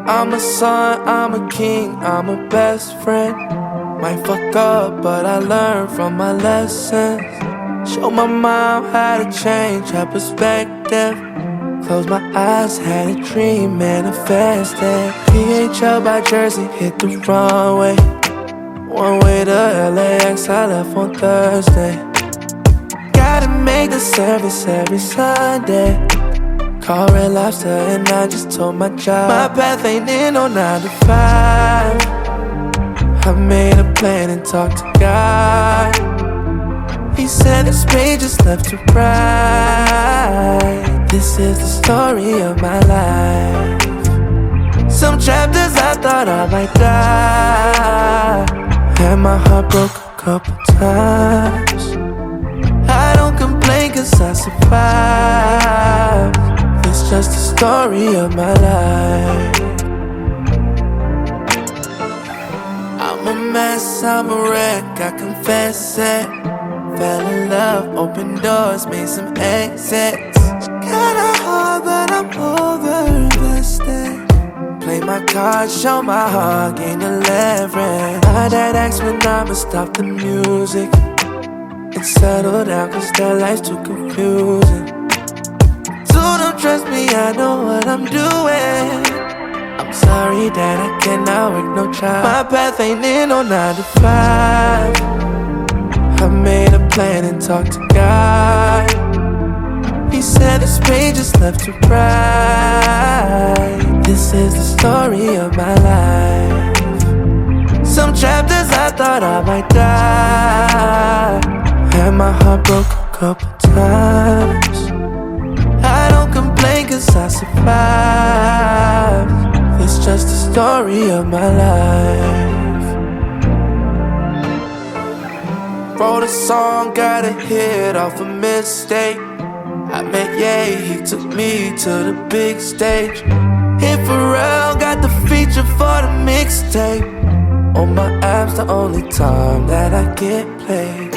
I'm a son, I'm a king, I'm a best friend. Might fuck up, but I learn from my lessons. Show my mom how to change her perspective. Close my eyes, had a dream manifested. PHL by Jersey, hit the runway. One way to LAX, I left on Thursday. Gotta make the service every Sunday. Call Red Lobster and I just told my job my path ain't in no 9 to 5. I made a plan and talked to God. He said this page is left to write. This is the story of my life. Some chapters I thought I might die. Had my heart broke a couple times. I don't complain cause I survived. It's just the story of my life. I'm a mess, I'm a wreck, I confess it. Fell in love, opened doors, made some exits. Kinda hard, but I'm over-invested. Play my cards, show my heart, gain the leverage. My dad asked when I'ma stop the music and settle down cause that life's too confusing. So don't trust me, I know what I'm doing. I'm sorry that I cannot work no job. My path ain't in no 9 to 5. I made a plan and talked to God. He said this page is left to write. This is the story of my life. Some chapters I thought I might die. Had my heart broke a couple times. I don't complain cause I survived. It's just the story of my life. Wrote a song, got a hit off a mistake. I met Ye, he took me to the big stage. Hit Pharrell, got the feature for the mixtape. On my app's the only time that I get played.